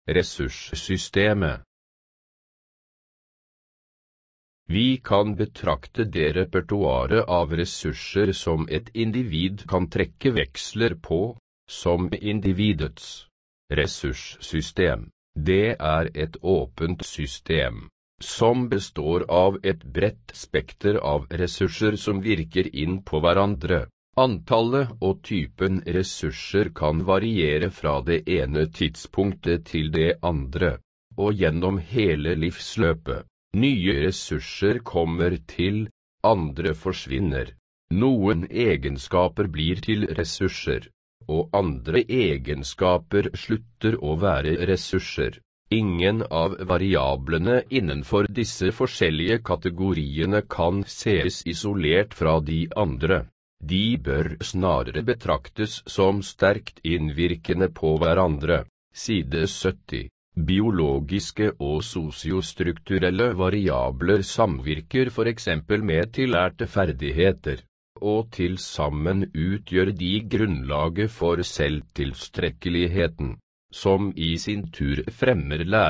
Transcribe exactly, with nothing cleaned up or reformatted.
Ressurssystemet. Vi kan betrakte det repertoaret av ressurser som et individ kan trekke veksler på, som individets ressurssystem. Det er et åpent system, som består av et bredt spekter av ressurser som virker inn på hverandre. Antallet og typen ressurser kan variere fra det ene tidspunktet til det andre, og gjennom hele livsløpet. Nye ressurser kommer til, andre forsvinner. Noen egenskaper blir til ressurser, og andre egenskaper slutter å være ressurser. Ingen av variablene innenfor disse forskjellige kategoriene kan ses isolert fra de andre. De bør snarere betraktes som sterkt innvirkende på hverandre. Side sytti. Biologiske og sosiostrukturelle variabler samvirker for eksempel med tillærte ferdigheter, og til sammen utgjør de grunnlaget for selvtilstrekkeligheten, som i sin tur fremmer læring.